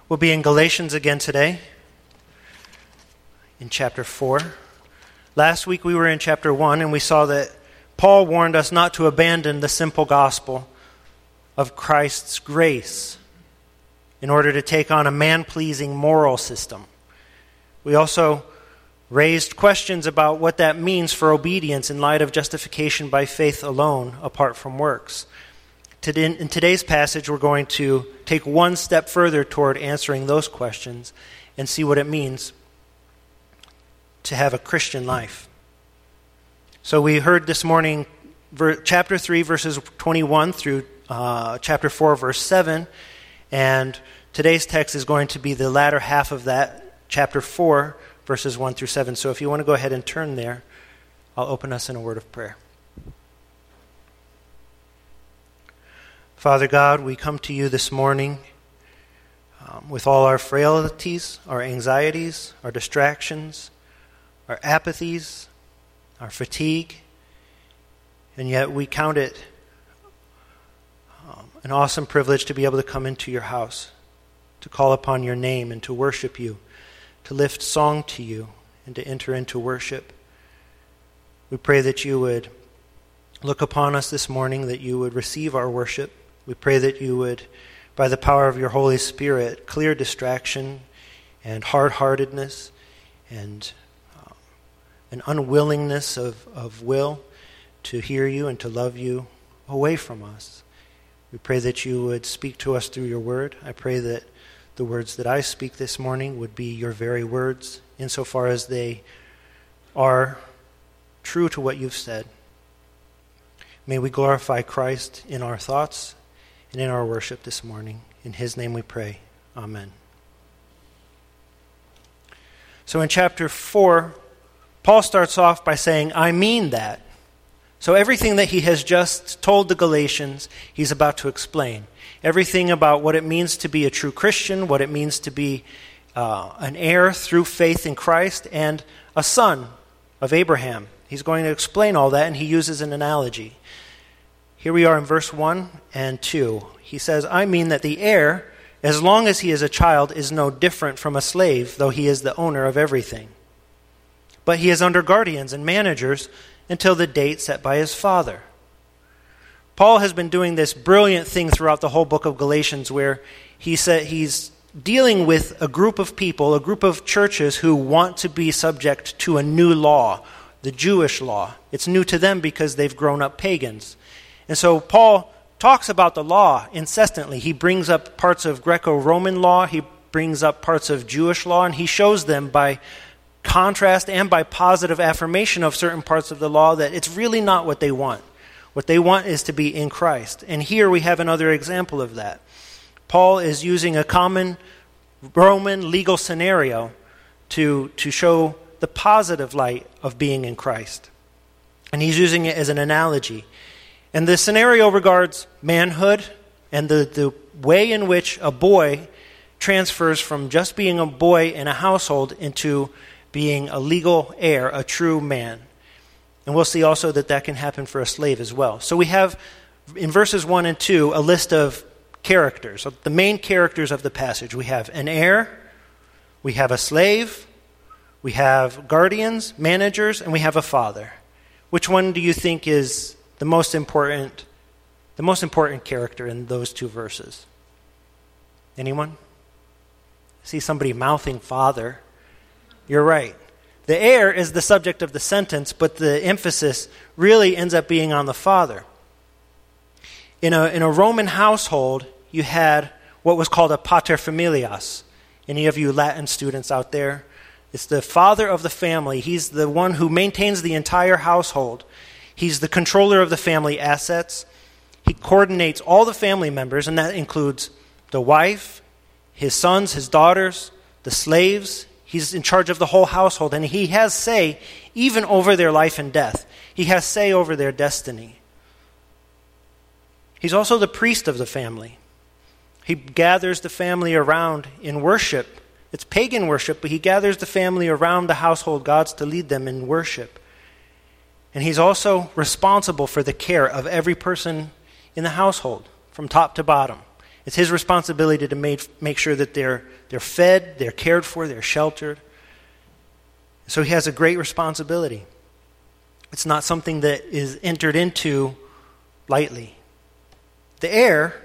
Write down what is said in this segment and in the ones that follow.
We'll be in Galatians again today, in chapter 4. Last week we were in chapter 1, and we saw that Paul warned us not to abandon the simple gospel of Christ's grace in order to take on a man-pleasing moral system. We also raised questions about what that means for obedience in light of justification by faith alone, apart from works. In today's passage, we're going to take one step further toward answering those questions and see what it means to have a Christian life. So we heard this morning chapter 3, verses 21 through chapter 4, verse 7, and today's text is going to be the latter half of that, chapter 4, verses 1 through 7. So if you want to go ahead and turn there, I'll open us in a word of prayer. Father God, we come to you this morning with all our frailties, our anxieties, our distractions, our apathies, our fatigue, and yet we count it an awesome privilege to be able to come into your house, to call upon your name and to worship you, to lift song to you, and to enter into worship. We pray that you would look upon us this morning, that you would receive our worship. We pray that you would, by the power of your Holy Spirit, clear distraction and hard-heartedness and an unwillingness of will to hear you and to love you away from us. We pray that you would speak to us through your word. I pray that the words that I speak this morning would be your very words, insofar as they are true to what you've said. May we glorify Christ in our thoughts and in our worship this morning. In his name we pray. Amen. So in chapter 4, Paul starts off by saying, I mean that. So everything that he has just told the Galatians, he's about to explain. Everything about what it means to be a true Christian, what it means to be an heir through faith in Christ, and a son of Abraham. He's going to explain all that, and he uses an analogy. Here we are in verse 1 and 2. He says, I mean that the heir, as long as he is a child, is no different from a slave, though he is the owner of everything. But he is under guardians and managers until the date set by his father. Paul has been doing this brilliant thing throughout the whole book of Galatians where he said he's dealing with a group of people, a group of churches who want to be subject to a new law, the Jewish law. It's new to them because they've grown up pagans. And so Paul talks about the law incessantly. He brings up parts of Greco-Roman law, he brings up parts of Jewish law, and he shows them by contrast and by positive affirmation of certain parts of the law that it's really not what they want. What they want is to be in Christ. And here we have another example of that. Paul is using a common Roman legal scenario to show the positive light of being in Christ. And he's using it as an analogy. And the scenario regards manhood and the way in which a boy transfers from just being a boy in a household into being a legal heir, a true man. And we'll see also that can happen for a slave as well. So we have, in verses 1 and 2, a list of characters, the main characters of the passage. We have an heir, we have a slave, we have guardians, managers, and we have a father. Which one do you think is the most important character in those two verses? Anyone? I see somebody mouthing father. You're right. The heir is the subject of the sentence, but the emphasis really ends up being on the father. In a Roman household, you had what was called a paterfamilias. Any of you Latin students out there? It's the father of the family. He's the one who maintains the entire household. He's the controller of the family assets. He coordinates all the family members, and that includes the wife, his sons, his daughters, the slaves. He's in charge of the whole household, and he has say even over their life and death. He has say over their destiny. He's also the priest of the family. He gathers the family around in worship. It's pagan worship, but he gathers the family around the household gods to lead them in worship. And he's also responsible for the care of every person in the household, from top to bottom. It's his responsibility to make sure that they're fed, they're cared for, they're sheltered. So he has a great responsibility. It's not something that is entered into lightly. The heir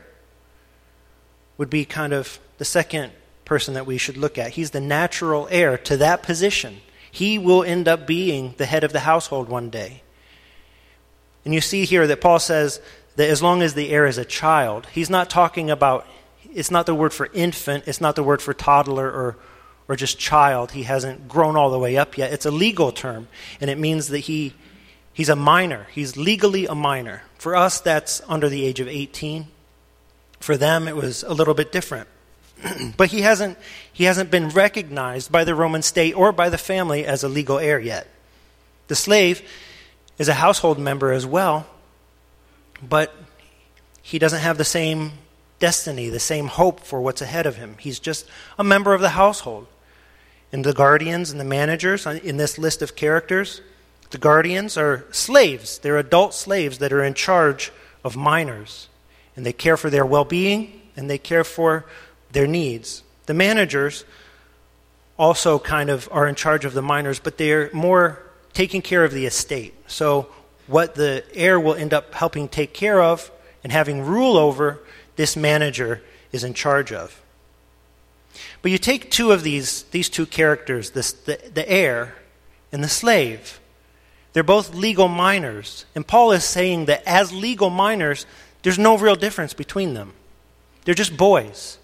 would be kind of the second person that we should look at. He's the natural heir to that position. He will end up being the head of the household one day. And you see here that Paul says that as long as the heir is a child, he's not talking about, it's not the word for infant, it's not the word for toddler or just child. He hasn't grown all the way up yet. It's a legal term, and it means that he's a minor. He's legally a minor. For us, that's under the age of 18. For them, it was a little bit different. But he hasn't been recognized by the Roman state or by the family as a legal heir yet. The slave is a household member as well, but he doesn't have the same destiny, the same hope for what's ahead of him. He's just a member of the household. And the guardians and the managers in this list of characters, the guardians are slaves. They're adult slaves that are in charge of minors. And they care for their well-being and they care for their needs. The managers also kind of are in charge of the minors, but they're more taking care of the estate. So what the heir will end up helping take care of and having rule over, this manager is in charge of. But you take two of these two characters, the heir and the slave. They're both legal minors. And Paul is saying that as legal minors, there's no real difference between them. They're just boys.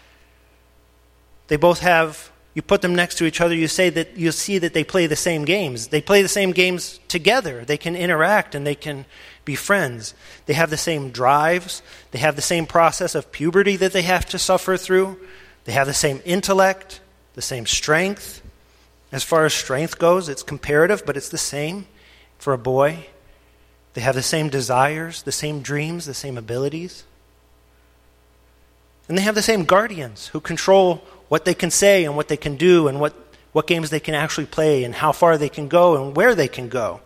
They both have, you put them next to each other, you'll see that they play the same games. They play the same games together. They can interact and they can be friends. They have the same drives. They have the same process of puberty that they have to suffer through. They have the same intellect, the same strength. As far as strength goes, it's comparative, but it's the same for a boy. They have the same desires, the same dreams, the same abilities. And they have the same guardians who control what they can say and what they can do and what games they can actually play and how far they can go and where they can go.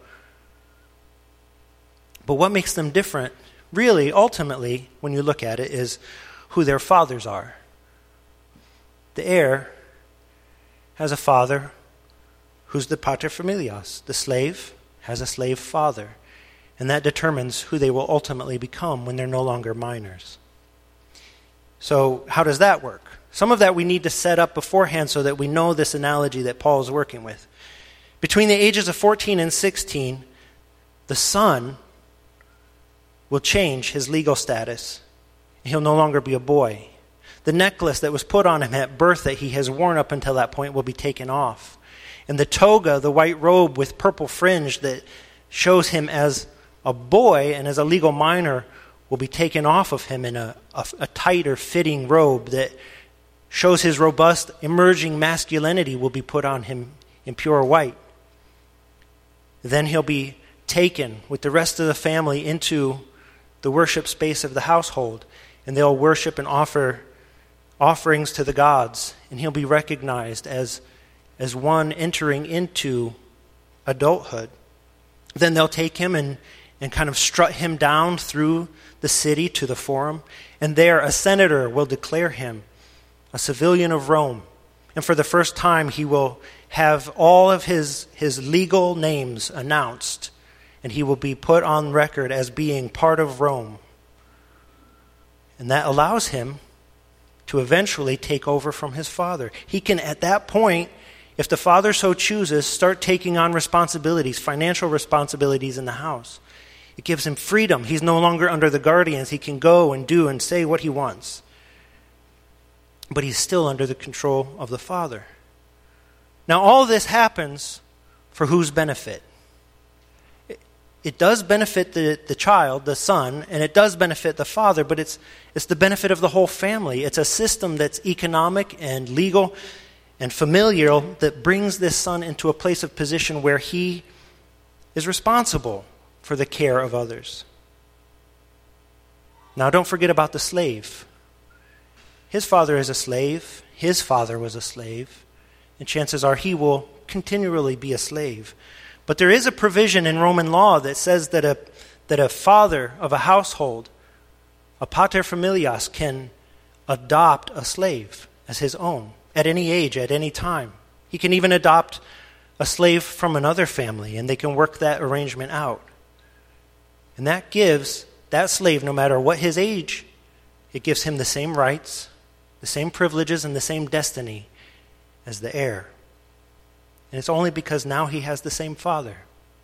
But what makes them different, really, ultimately, when you look at it, is who their fathers are. The heir has a father who's the paterfamilias. The slave has a slave father. And that determines who they will ultimately become when they're no longer minors. So how does that work? Some of that we need to set up beforehand so that we know this analogy that Paul is working with. Between the ages of 14 and 16, the son will change his legal status. He'll no longer be a boy. The necklace that was put on him at birth that he has worn up until that point will be taken off. And the toga, the white robe with purple fringe that shows him as a boy and as a legal minor, will be taken off of him in a tighter fitting robe that shows his robust emerging masculinity will be put on him in pure white. Then he'll be taken with the rest of the family into the worship space of the household, and they'll worship and offer offerings to the gods, and he'll be recognized as one entering into adulthood. Then they'll take him and kind of strut him down through the city to the forum, and there a senator will declare him a civilian of Rome. And for the first time, he will have all of his legal names announced, and he will be put on record as being part of Rome. And that allows him to eventually take over from his father. He can, at that point, if the father so chooses, start taking on responsibilities, financial responsibilities in the house. It gives him freedom. He's no longer under the guardians. He can go and do and say what he wants. But he's still under the control of the father. Now, all this happens for whose benefit? It does benefit the child, the son, and it does benefit the father, but it's the benefit of the whole family. It's a system that's economic and legal and familial that brings this son into a place of position where he is responsible for the care of others. Now, don't forget about the slave. His father is a slave. His father was a slave. And chances are he will continually be a slave. But there is a provision in Roman law that says that a father of a household, a paterfamilias, can adopt a slave as his own at any age, at any time. He can even adopt a slave from another family, and they can work that arrangement out. And that gives that slave, no matter what his age, it gives him the same rights, the same privileges, and the same destiny as the heir. And it's only because now he has the same father.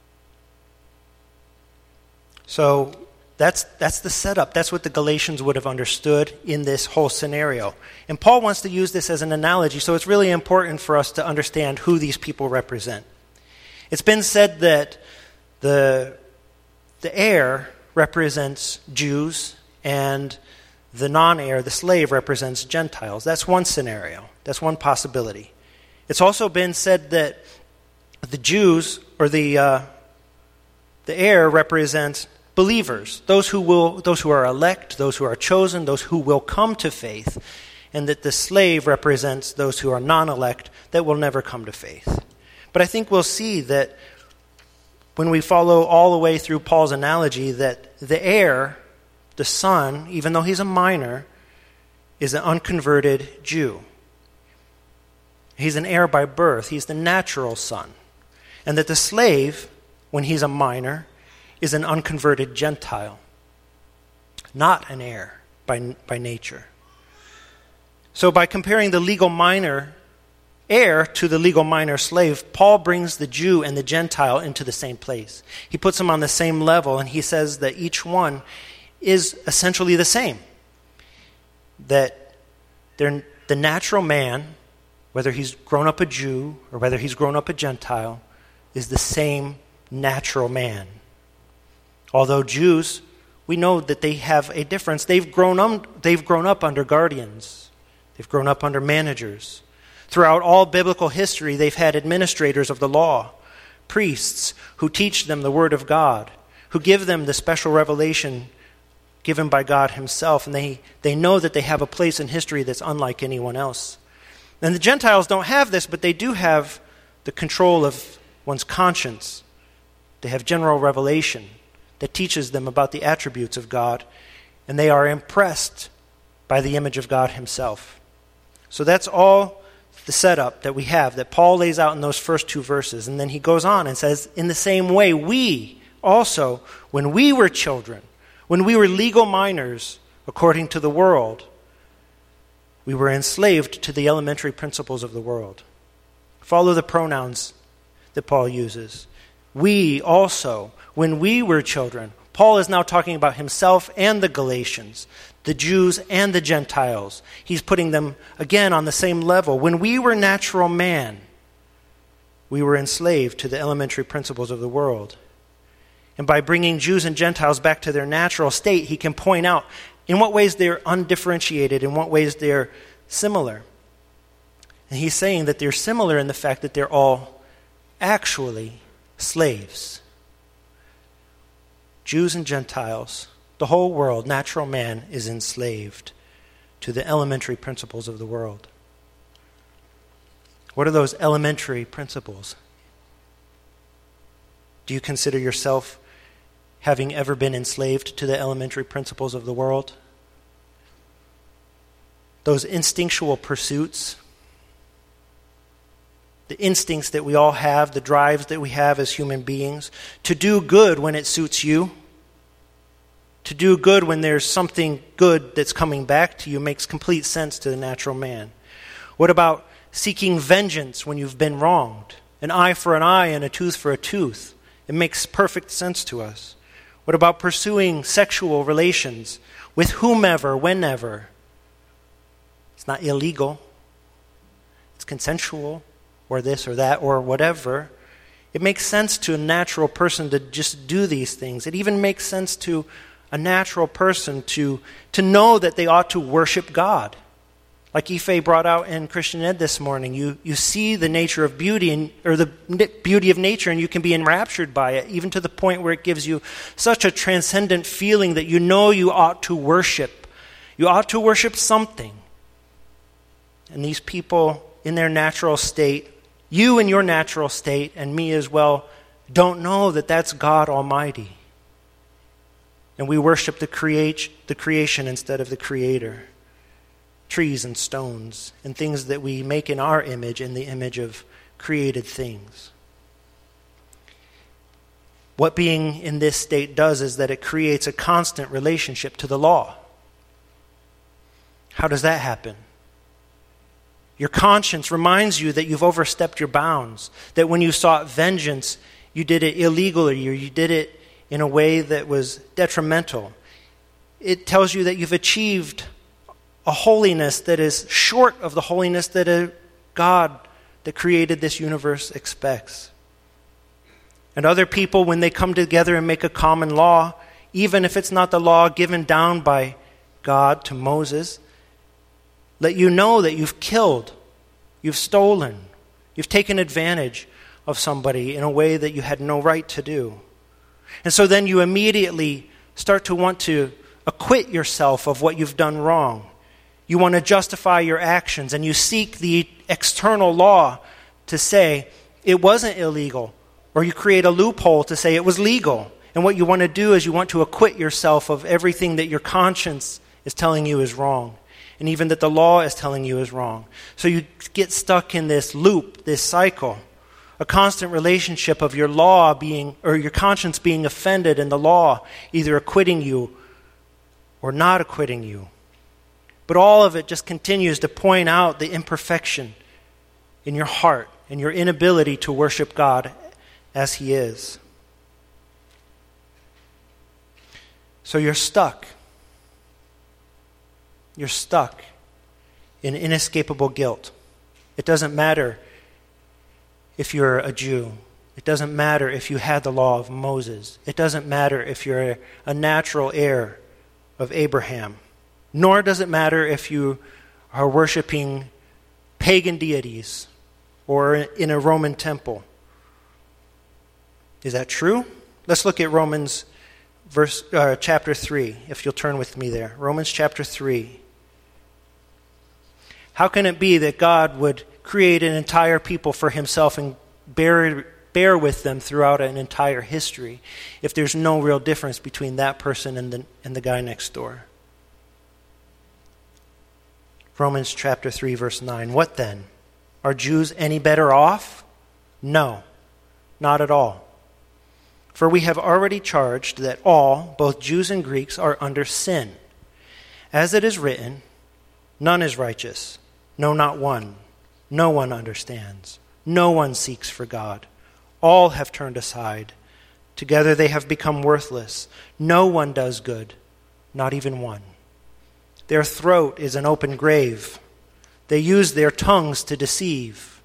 So that's the setup. That's what the Galatians would have understood in this whole scenario. And Paul wants to use this as an analogy, so it's really important for us to understand who these people represent. It's been said that the heir represents Jews and the non-heir, the slave, represents Gentiles. That's one scenario. That's one possibility. It's also been said that the Jews, or the heir, represents believers, those who are elect, those who are chosen, those who will come to faith, and that the slave represents those who are non-elect that will never come to faith. But I think we'll see that when we follow all the way through Paul's analogy, that the heir, the son, even though he's a minor, is an unconverted Jew. He's an heir by birth. He's the natural son. And that the slave, when he's a minor, is an unconverted Gentile, not an heir by nature. So by comparing the legal minor heir to the legal minor slave, Paul brings the Jew and the Gentile into the same place. He puts them on the same level, and he says that each one is essentially the same. That they're the natural man, whether he's grown up a Jew or whether he's grown up a Gentile, is the same natural man. Although Jews, we know that they have a difference. They've grown up under guardians. They've grown up under managers. Throughout all biblical history, they've had administrators of the law, priests who teach them the Word of God, who give them the special revelation given by God himself, and they know that they have a place in history that's unlike anyone else. And the Gentiles don't have this, but they do have the control of one's conscience. They have general revelation that teaches them about the attributes of God, and they are impressed by the image of God himself. So that's all the setup that we have, that Paul lays out in those first two verses. And then he goes on and says, in the same way, we also, when we were children, when we were legal minors according to the world, we were enslaved to the elementary principles of the world. Follow the pronouns that Paul uses. We also, when we were children. Paul is now talking about himself and the Galatians, the Jews and the Gentiles. He's putting them again on the same level. When we were natural man, we were enslaved to the elementary principles of the world. And by bringing Jews and Gentiles back to their natural state, he can point out in what ways they're undifferentiated, in what ways they're similar. And he's saying that they're similar in the fact that they're all actually slaves. Jews and Gentiles, the whole world, natural man, is enslaved to the elementary principles of the world. What are those elementary principles? Do you consider yourself having ever been enslaved to the elementary principles of the world? Those instinctual pursuits, the instincts that we all have, the drives that we have as human beings, to do good when it suits you, to do good when there's something good that's coming back to you, makes complete sense to the natural man. What about seeking vengeance when you've been wronged? An eye for an eye and a tooth for a tooth. It makes perfect sense to us. What about pursuing sexual relations with whomever, whenever? It's not illegal. It's consensual, or this or that, or whatever. It makes sense to a natural person to just do these things. It even makes sense to a natural person to know that they ought to worship God. Like Ife brought out in Christian Ed this morning, you see the nature of beauty, or the beauty of nature, and you can be enraptured by it, even to the point where it gives you such a transcendent feeling that you know you ought to worship. You ought to worship something. And these people in their natural state, you in your natural state, and me as well, don't know that that's God Almighty. And we worship the creation instead of the Creator. trees and stones and things that we make in our image, in the image of created things. What being in this state does is that it creates a constant relationship to the law. How does that happen? Your conscience reminds you that you've overstepped your bounds, that when you sought vengeance, you did it illegally or you did it in a way that was detrimental. It tells you that you've achieved a holiness that is short of the holiness that a God that created this universe expects. And other people, when they come together and make a common law, even if it's not the law given down by God to Moses, let you know that you've killed, you've stolen, you've taken advantage of somebody in a way that you had no right to do. And so then you immediately start to want to acquit yourself of what you've done wrong. You want to justify your actions, and you seek the external law to say it wasn't illegal, or you create a loophole to say it was legal. And what you want to do is you want to acquit yourself of everything that your conscience is telling you is wrong, and even that the law is telling you is wrong. So you get stuck in this loop, this cycle, a constant relationship of your law being, or your conscience being offended, and the law either acquitting you or not acquitting you. But all of it just continues to point out the imperfection in your heart and your inability to worship God as He is. So you're stuck. You're stuck in inescapable guilt. It doesn't matter if you're a Jew. It doesn't matter if you had the law of Moses. It doesn't matter if you're a natural heir of Abraham. Nor does it matter if you are worshiping pagan deities or in a Roman temple. Is that true? Let's look at Romans chapter 3, if you'll turn with me there. Romans chapter 3. How can it be that God would create an entire people for Himself and bear with them throughout an entire history if there's no real difference between that person and the guy next door? Romans chapter 3, verse 9. What then? Are Jews any better off? No, not at all. For we have already charged that all, both Jews and Greeks, are under sin. As it is written, none is righteous, no, not one. No one understands. No one seeks for God. All have turned aside. Together they have become worthless. No one does good, not even one. Their throat is an open grave. They use their tongues to deceive.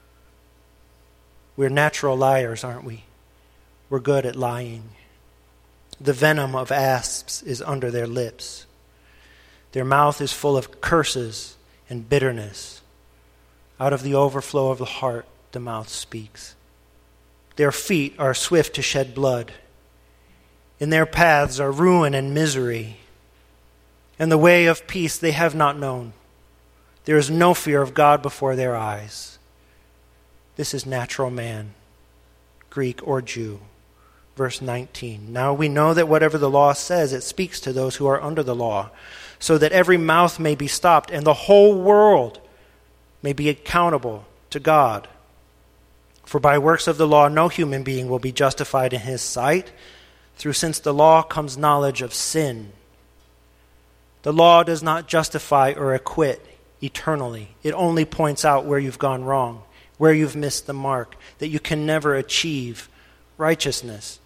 We're natural liars, aren't we? We're good at lying. The venom of asps is under their lips. Their mouth is full of curses and bitterness. Out of the overflow of the heart, the mouth speaks. Their feet are swift to shed blood. In their paths are ruin and misery. And the way of peace they have not known. There is no fear of God before their eyes. This is natural man, Greek or Jew. Verse 19. Now we know that whatever the law says, it speaks to those who are under the law, so that every mouth may be stopped and the whole world may be accountable to God. For by works of the law no human being will be justified in his sight, since the law comes knowledge of sin. The law does not justify or acquit eternally. It only points out where you've gone wrong, where you've missed the mark, that you can never achieve righteousness.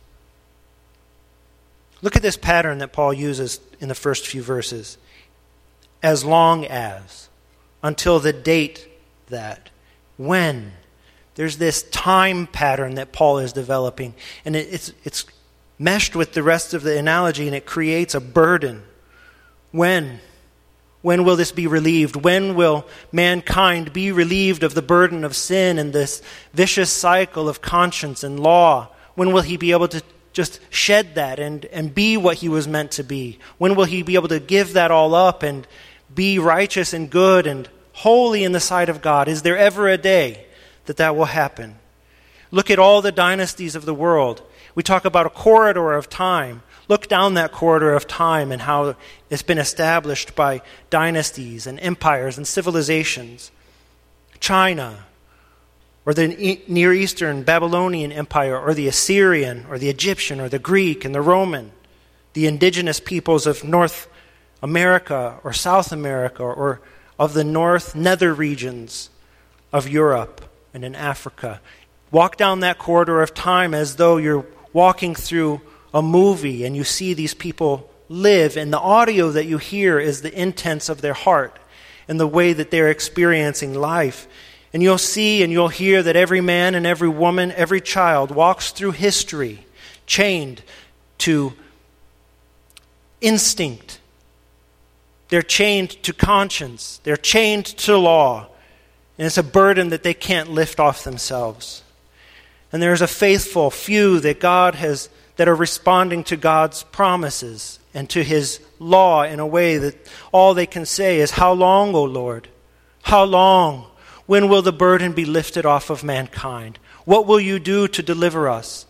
Look at this pattern that Paul uses in the first few verses. As long as, until the date that, when. There's this time pattern that Paul is developing, and it's meshed with the rest of the analogy, and it creates a burden. When? When will this be relieved? When will mankind be relieved of the burden of sin and this vicious cycle of conscience and law? When will he be able to just shed that and be what he was meant to be? When will he be able to give that all up and be righteous and good and holy in the sight of God? Is there ever a day that will happen? Look at all the dynasties of the world. We talk about a corridor of time. Look down that corridor of time and how it's been established by dynasties and empires and civilizations. China, or the Near Eastern Babylonian Empire, or the Assyrian, or the Egyptian, or the Greek and the Roman, the indigenous peoples of North America or South America, or of the north nether regions of Europe and in Africa. Walk down that corridor of time as though you're walking through a movie and you see these people live, and the audio that you hear is the intents of their heart and the way that they're experiencing life. And you'll see and you'll hear that every man and every woman, every child walks through history chained to instinct. They're chained to conscience. They're chained to law. And it's a burden that they can't lift off themselves. And there's a faithful few that that are responding to God's promises and to His law in a way that all they can say is, "How long, O Lord? How long? When will the burden be lifted off of mankind? What will you do to deliver us?"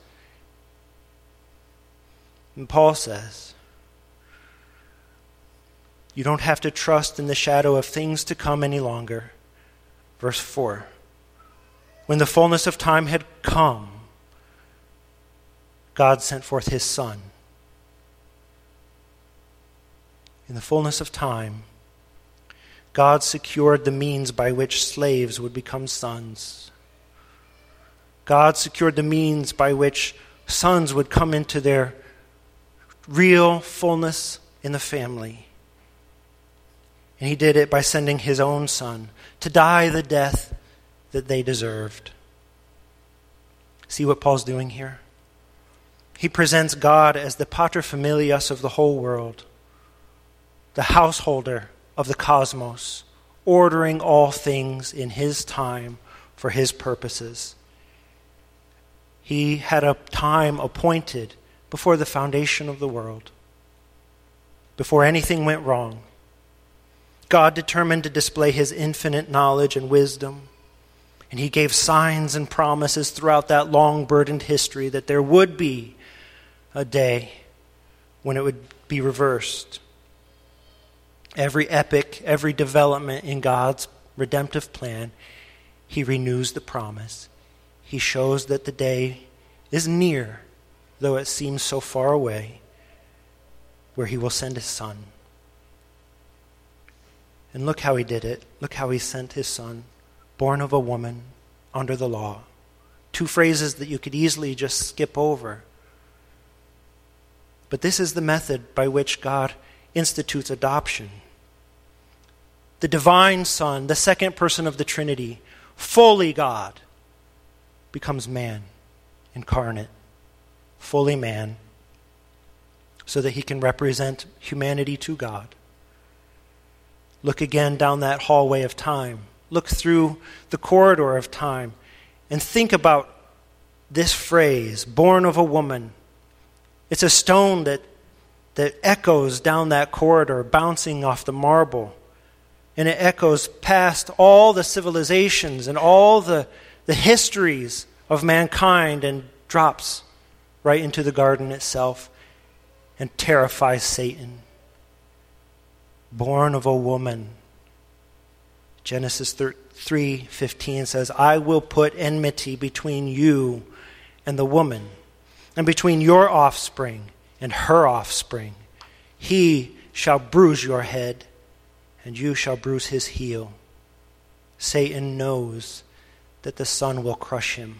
And Paul says, you don't have to trust in the shadow of things to come any longer. Verse 4, when the fullness of time had come, God sent forth His Son. In the fullness of time, God secured the means by which slaves would become sons. God secured the means by which sons would come into their real fullness in the family. And He did it by sending His own Son to die the death that they deserved. See what Paul's doing here? He presents God as the paterfamilias of the whole world, the householder of the cosmos, ordering all things in His time for His purposes. He had a time appointed before the foundation of the world, before anything went wrong. God determined to display His infinite knowledge and wisdom, and He gave signs and promises throughout that long burdened history that there would be a day when it would be reversed. Every epic, every development in God's redemptive plan, He renews the promise. He shows that the day is near, though it seems so far away, where He will send His Son. And look how He did it. Look how He sent His Son, born of a woman, under the law. Two phrases that you could easily just skip over. But this is the method by which God institutes adoption. The divine Son, the second person of the Trinity, fully God, becomes man, incarnate, fully man, so that He can represent humanity to God. Look again down that hallway of time. Look through the corridor of time and think about this phrase, born of a woman. It's a stone that echoes down that corridor, bouncing off the marble. And it echoes past all the civilizations and all the histories of mankind and drops right into the garden itself and terrifies Satan. Born of a woman. Genesis 3:15 says, "I will put enmity between you and the woman, and between your offspring and her offspring. He shall bruise your head, and you shall bruise his heel." Satan knows that the Son will crush him.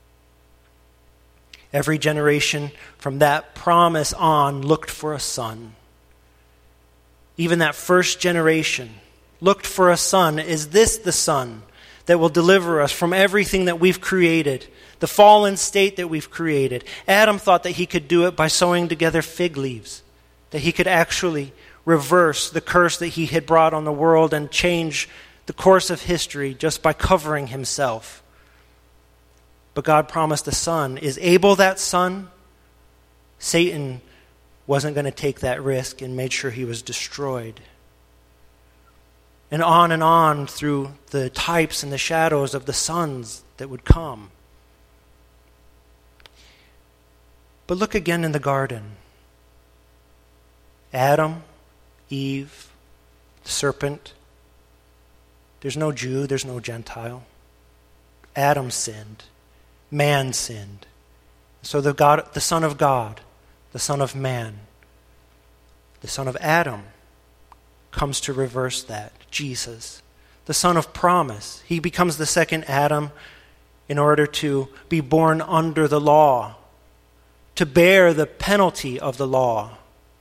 Every generation from that promise on looked for a son. Even that first generation looked for a son. Is this the Son that will deliver us from everything that we've created, the fallen state that we've created? Adam thought that he could do it by sewing together fig leaves, that he could actually reverse the curse that he had brought on the world and change the course of history just by covering himself. But God promised a son. Is Abel that son? Satan wasn't going to take that risk and made sure he was destroyed. And on through the types and the shadows of the sons that would come. But look again in the garden. Adam, Eve, the serpent. There's no Jew, there's no Gentile. Adam sinned. Man sinned. So the Son of God, the Son of Man, the Son of Adam comes to reverse that. Jesus, the Son of Promise. He becomes the second Adam in order to be born under the law, to bear the penalty of the law.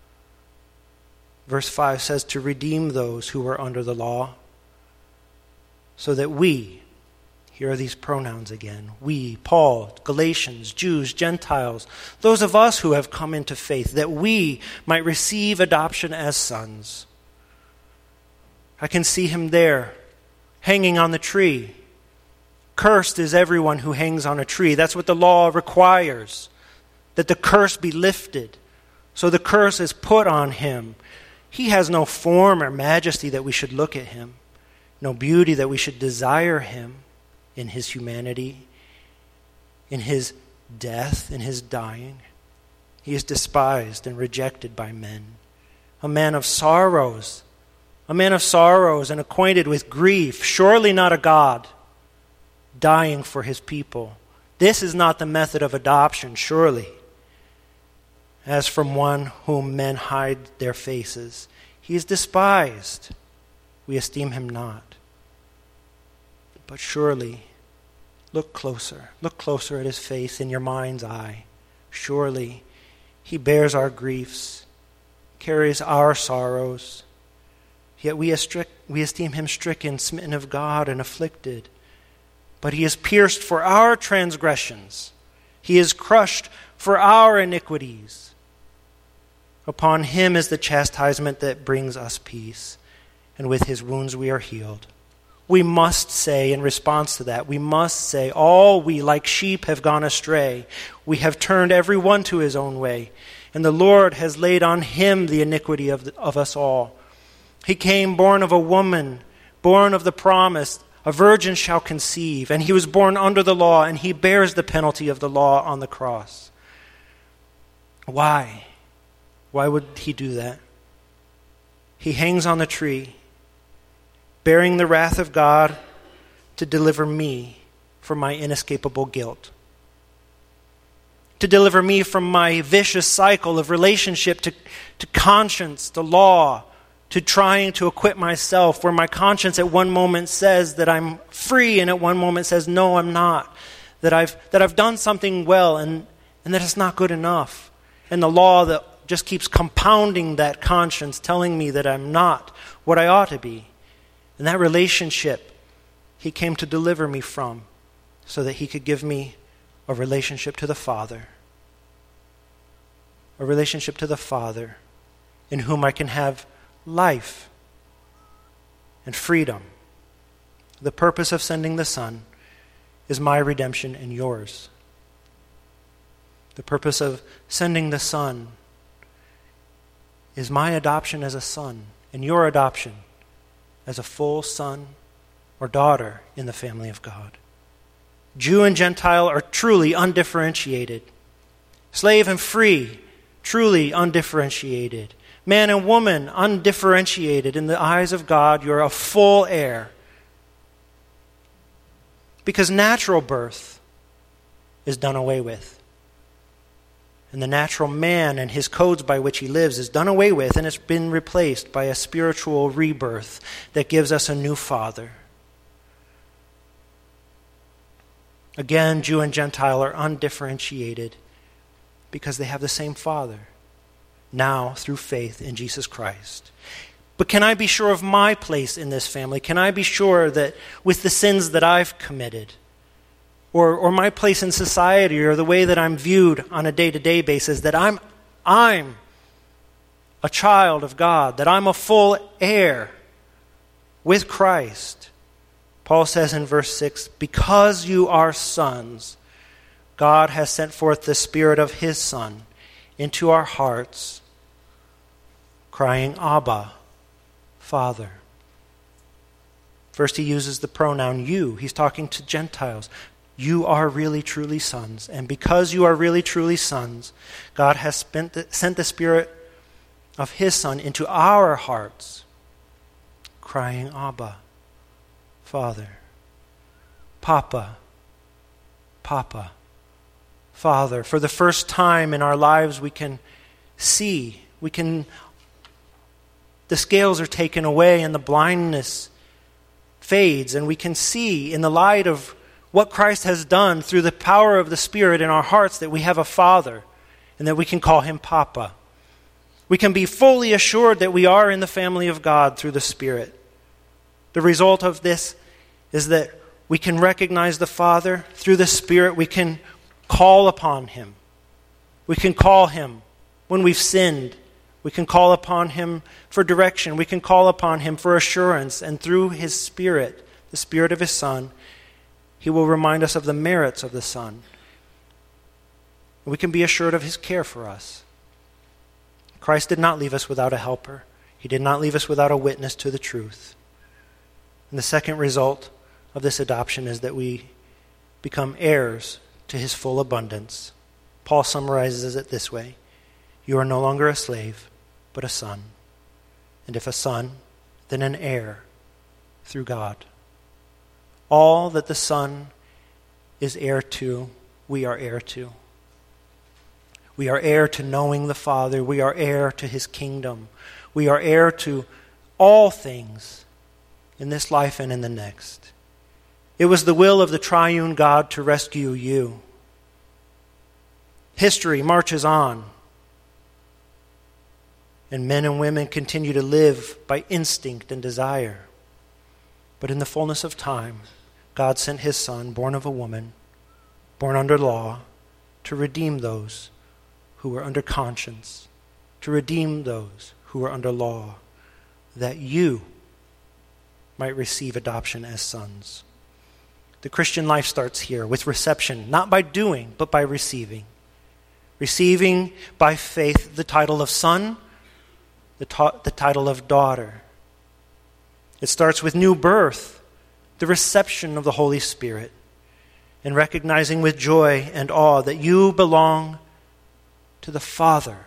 Verse 5 says to redeem those who were under the law, so that we, here are these pronouns again, we, Paul, Galatians, Jews, Gentiles, those of us who have come into faith, that we might receive adoption as sons. I can see him there, hanging on the tree. Cursed is everyone who hangs on a tree. That's what the law requires, that the curse be lifted. So the curse is put on him. He has no form or majesty that we should look at him, no beauty that we should desire him in his humanity, in his death, in his dying. He is despised and rejected by men. A man of sorrows and acquainted with grief, surely not a God, dying for his people. This is not the method of adoption, surely. As from one whom men hide their faces, he is despised. We esteem him not. But surely, look closer at his face in your mind's eye. Surely, he bears our griefs, carries our sorrows. Yet we esteem him stricken, smitten of God, and afflicted. But he is pierced for our transgressions. He is crushed for our iniquities. Upon him is the chastisement that brings us peace, and with his wounds we are healed. We must say in response to that, we must say, all we like sheep have gone astray. We have turned every one to his own way, and the Lord has laid on him the iniquity of us all. He came born of a woman, born of the promise, a virgin shall conceive, and he was born under the law, and he bears the penalty of the law on the cross. Why? Why would he do that? He hangs on the tree, bearing the wrath of God to deliver me from my inescapable guilt, to deliver me from my vicious cycle of relationship to conscience, to law, to trying to acquit myself, where my conscience at one moment says that I'm free and at one moment says, no, I'm not, that I've done something well and that it's not good enough. And the law that just keeps compounding that conscience, telling me that I'm not what I ought to be. And that relationship he came to deliver me from so that he could give me a relationship to the Father. A relationship to the Father in whom I can have life and freedom. The purpose of sending the Son is my redemption and yours. The purpose of sending the Son is my adoption as a son and your adoption as a full son or daughter in the family of God. Jew and Gentile are truly undifferentiated. Slave and free, truly undifferentiated. Man and woman, undifferentiated. In the eyes of God, you're a full heir. Because natural birth is done away with. And the natural man and his codes by which he lives is done away with, and it's been replaced by a spiritual rebirth that gives us a new father. Again, Jew and Gentile are undifferentiated because they have the same Father, now through faith in Jesus Christ. But can I be sure of my place in this family? Can I be sure that with the sins that I've committed, or my place in society, or the way that I'm viewed on a day-to-day basis, that I'm a child of God, that I'm a full heir with Christ? Paul says in verse 6, because you are sons, God has sent forth the Spirit of his Son into our hearts, crying, Abba, Father. First he uses the pronoun you. He's talking to Gentiles. You are really, truly sons. And because you are really, truly sons, God has sent the Spirit of his Son into our hearts, crying, Abba, Father, Papa, Papa, Father. For the first time in our lives we can see, the scales are taken away and the blindness fades, and we can see in the light of what Christ has done through the power of the Spirit in our hearts that we have a Father and that we can call him Papa. We can be fully assured that we are in the family of God through the Spirit. The result of this is that we can recognize the Father through the Spirit. We can call upon him. We can call him when we've sinned. We can call upon him for direction. We can call upon him for assurance. And through his Spirit, the Spirit of his Son, he will remind us of the merits of the Son. We can be assured of his care for us. Christ did not leave us without a helper. He did not leave us without a witness to the truth. And the second result of this adoption is that we become heirs to his full abundance. Paul summarizes it this way: you are no longer a slave, but a son. And if a son, then an heir through God. All that the Son is heir to, we are heir to. We are heir to knowing the Father. We are heir to his kingdom. We are heir to all things in this life and in the next. It was the will of the triune God to rescue you. History marches on, and men and women continue to live by instinct and desire. But in the fullness of time, God sent his Son, born of a woman, born under law, to redeem those who were under conscience, to redeem those who were under law, that you might receive adoption as sons. The Christian life starts here with reception, not by doing, but by receiving. Receiving by faith the title of son, the title of daughter. It starts with new birth, the reception of the Holy Spirit, and recognizing with joy and awe that you belong to the Father.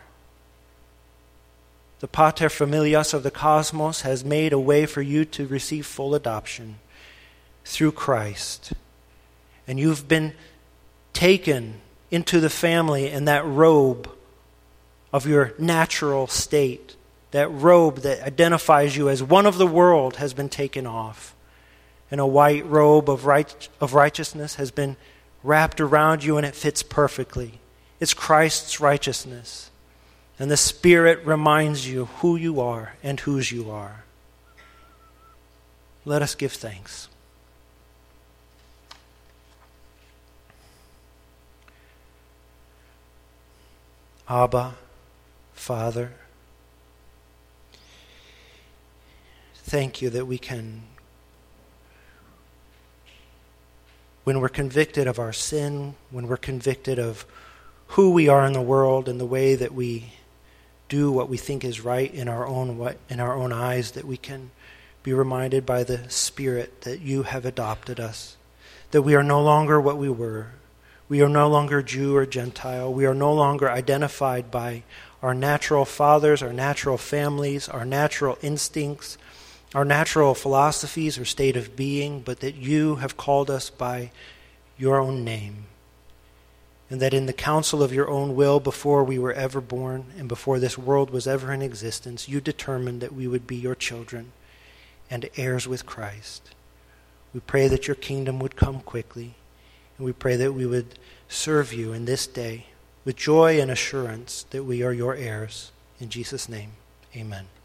The pater familias of the cosmos has made a way for you to receive full adoption through Christ. And you've been taken into the family, and that robe of your natural state, that robe that identifies you as one of the world, has been taken off. And a white robe of righteousness has been wrapped around you, and it fits perfectly. It's Christ's righteousness. And the Spirit reminds you who you are and whose you are. Let us give thanks. Abba, Father, thank you that we can, when we're convicted of our sin, when we're convicted of who we are in the world and the way that we do what we think is right in our own eyes, that we can be reminded by the Spirit that you have adopted us, that we are no longer what we were. We are no longer Jew or Gentile. We are no longer identified by our natural fathers, our natural families, our natural instincts, our natural philosophies or state of being, but that you have called us by your own name. And that in the counsel of your own will, before we were ever born and before this world was ever in existence, you determined that we would be your children and heirs with Christ. We pray that your kingdom would come quickly, and we pray that we would serve you in this day with joy and assurance that we are your heirs. In Jesus' name, amen.